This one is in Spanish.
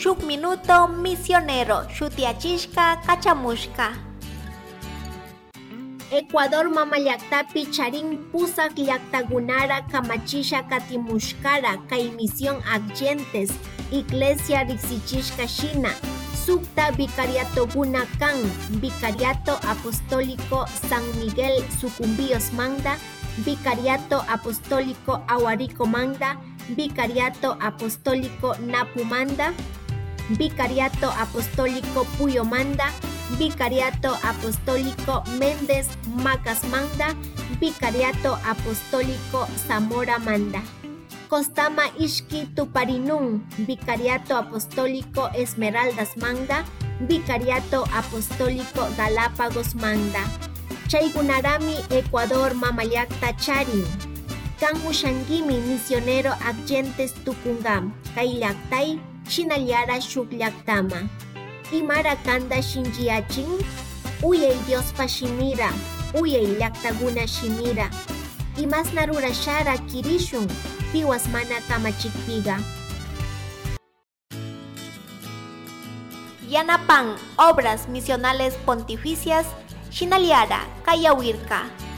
shuk minuto misionero shutiachishka kachamushka. Ecuador mama llaqtapi charin pusak llaqtakunara kamachisha katimushkara kay misión Adyentes Iglesia riksichishka shina sukta vicariatokuna kan Vicariato Apostólico San Miguel Sucumbíos manda, Vicariato Apostólico Aguarico manda, Vicariato Apostólico Napu manda, Vicariato Apostólico Puyo manda, Vicariato Apostólico Méndez Macas manda, Vicariato Apostólico Zamora manda. Costama Ishki Tuparinun, Vicariato Apostólico Esmeraldas manda, Vicariato Apostólico Galápagos manda. Chaygunarami Ecuador mamallakta charin. Kan ushangimi misionero Adyentes Tukungam, kay llaktay shinallara shuk llaktama. Imara kanda shinjiachin, uyay Diospa shimira, uyay llaktaguna shimira. Imas narurashara kirishun, piwas mana kamachikpiga. Yanapan, obras misionales pontificias, Shinaliara, Kayawirka.